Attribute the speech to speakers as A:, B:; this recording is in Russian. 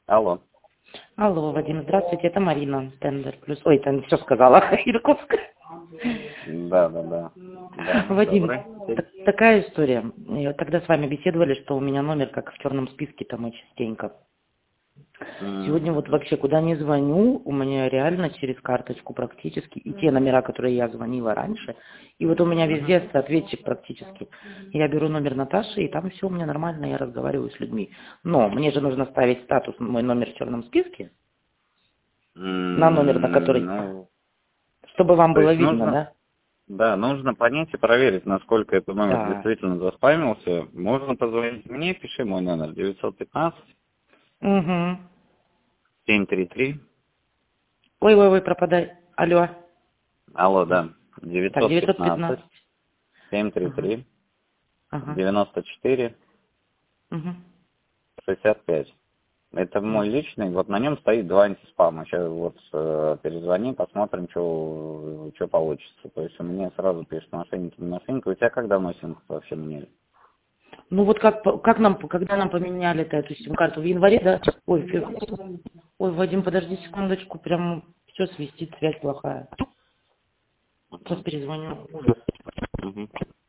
A: Алло.
B: Алло, Вадим, здравствуйте, это Марина, Тендер Плюс. Ой, там все сказала, Иркутск.
A: Да. Да,
B: Вадим,
A: добрый день.
B: такая история. Тогда с вами беседовали, что у меня номер как в черном списке, там и частенько. Сегодня вот вообще куда ни звоню, у меня реально через карточку практически, и те номера, которые я звонила раньше, и вот у меня везде ответчик практически. Я беру номер Наташи, и там все у меня нормально, я разговариваю с людьми. Но мне же нужно ставить статус, мой номер в черном списке, на номер, на который,
A: Ну,
B: чтобы вам
A: то
B: было
A: есть
B: видно,
A: нужно,
B: да?
A: да, нужно понять и проверить, насколько этот номер
B: Да.
A: действительно заспамился. Можно позвонить мне, пиши мой номер
B: Угу.
A: 915-733.
B: Ой, пропадай. Алло.
A: Алло, да.
B: Так, 915. Ага.
A: 915-733.
B: Ага.
A: 94
B: Угу.
A: 65. Это мой личный, вот на нем стоит 2 антиспама. Сейчас вот перезвони, посмотрим, что получится. То есть у меня сразу пишет мошенники, не мошенники. У тебя как давно сим вообще меняли?
B: Ну вот как нам, когда нам поменяли эту сим-карту? В январе, да? Ой, Вадим, подожди секундочку, прям все свистит, связь плохая. Сейчас перезвоню.
A: Мгм.